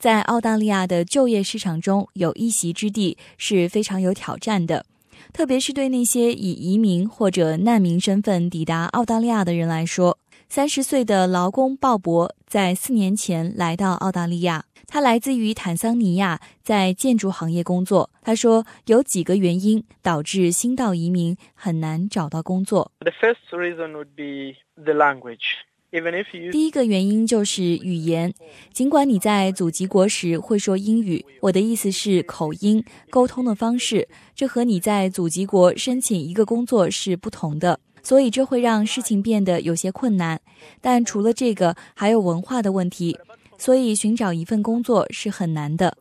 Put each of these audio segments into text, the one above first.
在澳大利亚的就业市场中有一席之地是非常有挑战的，特别是对那些以移民或者难民身份抵达澳大利亚的人来说。30岁的劳工鲍勃在4年前来到澳大利亚，他来自于坦桑尼亚，在建筑行业工作。他说有几个原因导致新到移民很难找到工作。 The first reason would be the language. 第一个原因就是语言，尽管你在祖籍国时会说英语，我的意思是口音、沟通的方式，这和你在祖籍国申请一个工作是不同的，所以这会让事情变得有些困难。但除了这个，还有文化的问题，所以寻找一份工作是很难的。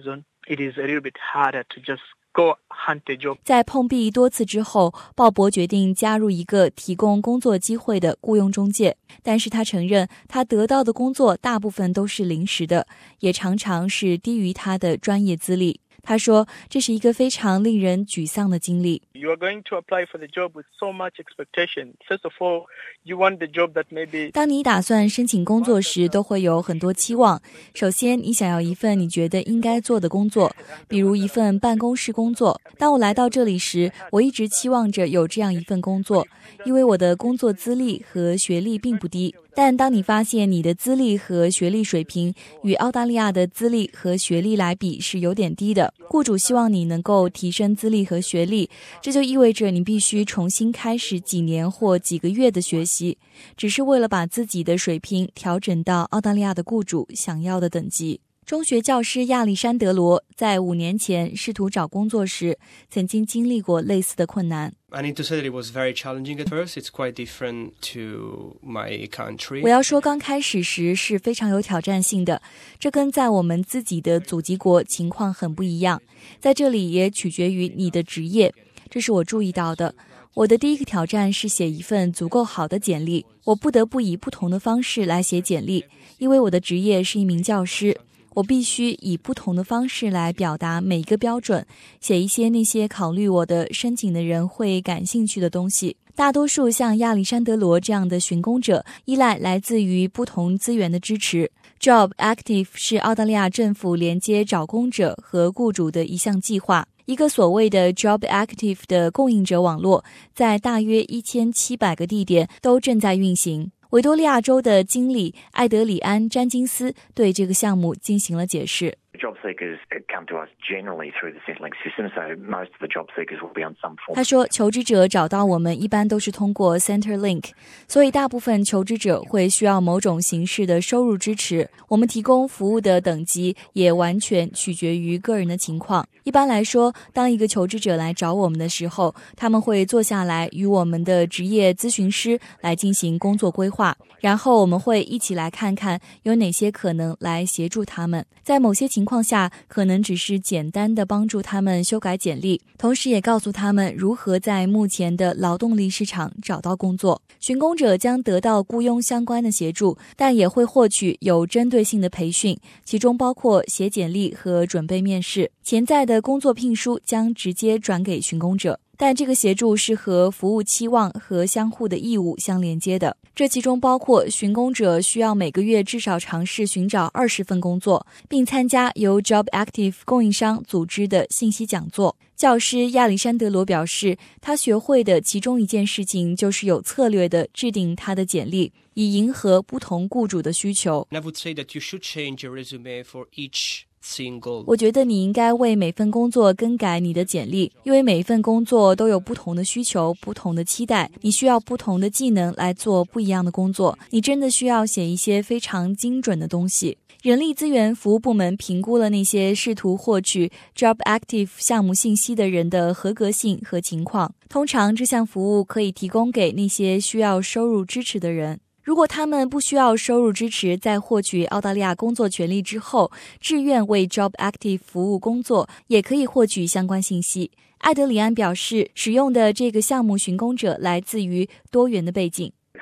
在碰壁多次之后，鲍勃决定加入一个提供工作机会的雇佣中介，但是他承认他得到的工作大部分都是临时的，也常常是低于他的专业资历。他说这是一个非常令人沮丧的经历。 You are going to apply for the job with so much expectation. First of all, you want the job that maybe... 当你打算申请工作时，都会有很多期望。首先，你想要一份你觉得应该做的工作，比如一份办公室工作。当我来到这里时，我一直期望着有这样一份工作，因为我的工作资历和学历并不低。但当你发现你的资历和学历水平与澳大利亚的资历和学历来比是有点低的，雇主希望你能够提升资历和学历，这就意味着你必须重新开始几年或几个月的学习，只是为了把自己的水平调整到澳大利亚的雇主想要的等级。中学教师亚历山德罗在5年前试图找工作时，曾经经历过类似的困难。 I need to say that it was very challenging at first. It's quite different to my country. 我要说刚开始时是非常有挑战性的，这跟在我们自己的祖籍国情况很不一样。在这里也取决于你的职业，这是我注意到的。我的第一个挑战是写一份足够好的简历，我不得不以不同的方式来写简历，因为我的职业是一名教师。我必须以不同的方式来表达每一个标准，写一些那些考虑我的申请的人会感兴趣的东西。大多数像亚历山德罗这样的寻工者依赖来自于不同资源的支持。Job Active 是澳大利亚政府连接找工者和雇主的一项计划。一个所谓的 Job Active 的供应者网络，在大约1700个地点都正在运行。维多利亚州的经理艾德里安·詹金斯对这个项目进行了解释。 Job seekers come to us generally through the Centrelink system, so most of the job seekers will be on some form. 他说，求职者找到我们一般都是通过 Centrelink， 所以大部分求职者会需要某种形式的收入支持。我们提供服务的等级也完全取决于个人的情况。一般来说，当一个求职者来找我们的时候，他们会坐下来与我们的职业咨询师来进行工作规划，然后我们会一起来看看有哪些可能来协助他们。在某些情况下，可能只是简单的帮助他们修改简历，同时也告诉他们如何在目前的劳动力市场找到工作。寻工者将得到雇佣相关的协助，但也会获取有针对性的培训，其中包括写简历和准备面试。潜在的工作聘书将直接转给寻工者，但这个协助是和服务期望和相互的义务相连接的。这其中包括寻工者需要每个月至少尝试寻找20份工作，并参加由 Job Active 供应商组织的信息讲座。教师亚历山德罗表示，他学会的其中一件事情就是有策略地制定他的简历，以迎合不同雇主的需求。 And I would say that you should change your resume for each single. 我觉得你应该为每份工作更改你的简历，因为每一份工作都有不同的需求、不同的期待，你需要不同的技能来做不一样的工作，你真的需要写一些非常精准的东西。人力资源服务部门评估了那些试图获取 Job Active 项目信息的人的合格性和情况。通常这项服务可以提供给那些需要收入支持的人。如果他们不需要收入支持，在获取澳大利亚工作权利之后，志愿为 Job Active 服务工作，也可以获取相关信息。艾德里安表示，使用的这个项目寻工者来自于多元的背景。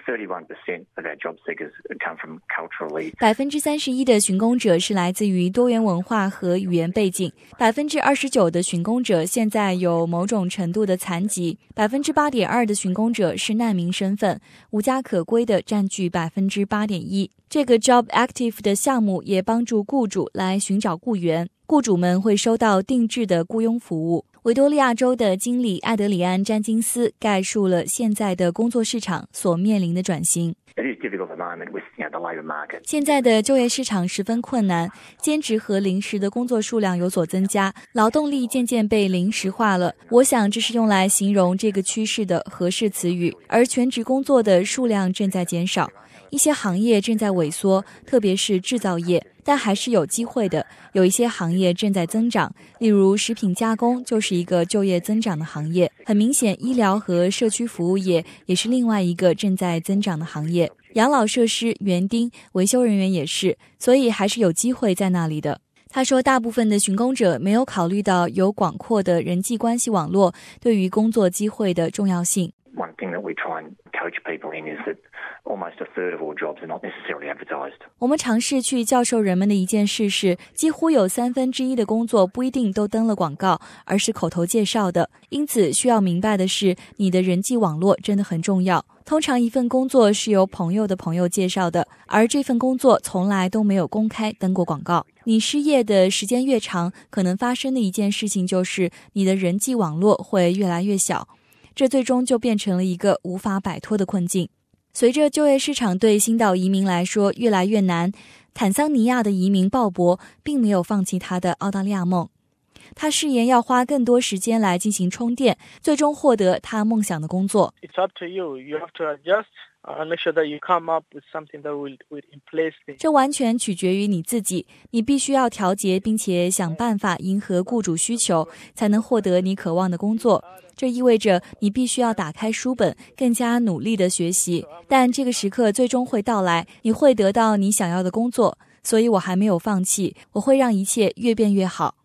31% of our job seekers come from culturally. 31%的寻工者是来自于多元文化和语言背景，29%的寻工者现在有某种程度的残疾，8.2%的寻工者是难民身份，无家可归的占据8.1%。这个 Job Active 的项目也帮助雇主来寻找雇员，雇主们会收到定制的雇佣服务。维多利亚州的经理艾德里安·詹金斯概述了现在的工作市场所面临的转型。现在的就业市场十分困难，兼职和临时的工作数量有所增加，劳动力渐渐被临时化了。我想这是用来形容这个趋势的合适词语，而全职工作的数量正在减少。一些行业正在萎缩，特别是制造业，但还是有机会的。有一些行业正在增长，例如食品加工就是一个就业增长的行业。很明显，医疗和社区服务业也是另外一个正在增长的行业。养老设施、园丁、维修人员也是，所以还是有机会在那里的。他说，大部分的寻工者没有考虑到有广阔的人际关系网络对于工作机会的重要性。 One thing that we try and coach people in is that almost a third of all jobs are not necessarily advertised. 我们尝试去教授人们的一件事是，几乎有1/3的工作不一定都登了广告，而是口头介绍的。因此，需要明白的是，你的人际网络真的很重要。通常一份工作是由朋友的朋友介绍的，而这份工作从来都没有公开登过广告。你失业的时间越长，可能发生的一件事情就是你的人际网络会越来越小。这最终就变成了一个无法摆脱的困境。随着就业市场对新岛移民来说越来越难，坦桑尼亚的移民鲍勃并没有放弃他的澳大利亚梦。他誓言要花更多时间来进行充电，最终获得他梦想的工作。 It's up to you. You have to adjust and make sure that you come up with something that will replace things. 这完全取决于你自己，你必须要调节并且想办法迎合雇主需求，才能获得你渴望的工作。这意味着你必须要打开书本，更加努力地学习。但这个时刻最终会到来，你会得到你想要的工作。所以我还没有放弃，我会让一切越变越好。